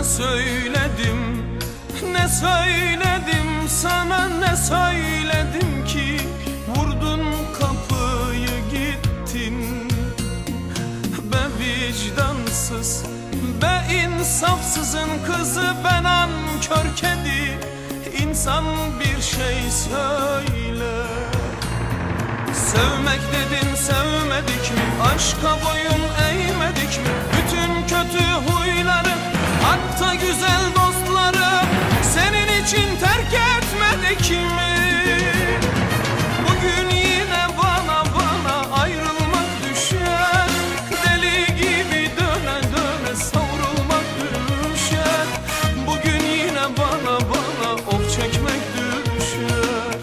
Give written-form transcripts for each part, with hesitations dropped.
Ne söyledim, ne söyledim sana, ne söyledim ki vurdun kapıyı gittin. Be vicdansız, be insafsızın kızı, ben nankör kedi. İnsan bir şey söyle. Sevmek dedin, sevmedik mi? Aşka boyun eğmedik mi? Bütün kötü huyları, hatta güzel dostları senin için terk etmedik mi? Bugün yine bana ayrılmak düşer. Deli gibi döne döne savrulmak düşer. Bugün yine bana of çekmek düşer.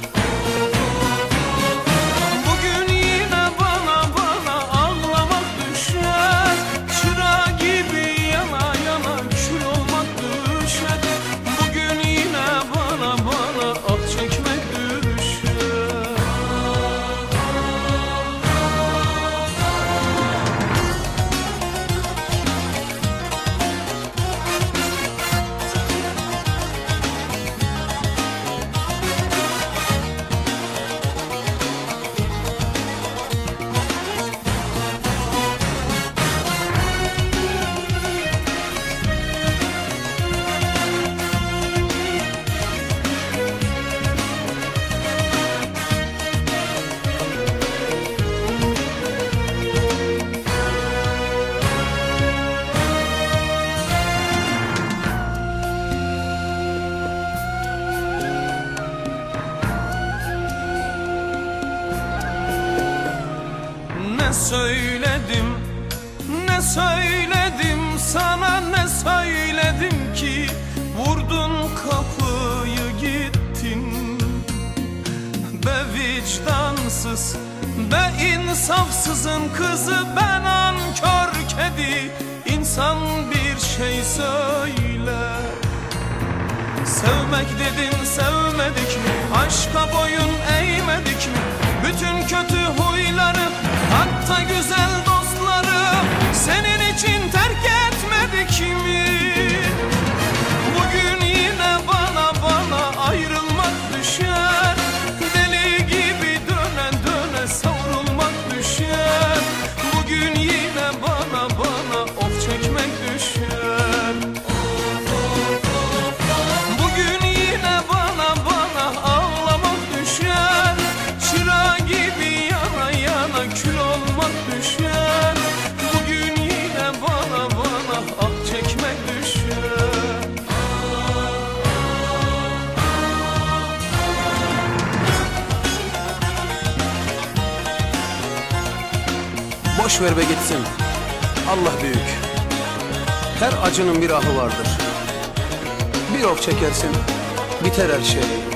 Bugün yine bana ağlamak düşer. Çıra gibi yana yana kül olmak düşer. Bugün yine bana ah çekmek düşer. Ne söyledim, ne söyledim sana, ne söyledim ki vurdun kapıyı gittin. Be vicdansız, be insafsızın kızı, ben nankör kedi. İnsan bir şey söyle. Sevmek dedin, sevmedik mi? Aşka boyun eğmedik mi? Bütün kötü huyları, hatta güzel dostları senin için terk etmedik mi? Bugün yine bana ayrılmak düşer. Deli gibi döne döne savrulmak düşer. Bugün yine bana of çekmek düşer. Bugün yine bana ağlamak düşer. Çıra gibi yana yana kül olmak düşer. Bugün yine bana ah çekmek düşer. Boş ver be gitsin. Allah büyük. Her acının bir ahı vardır. Bir ok çekersin, biter her şey.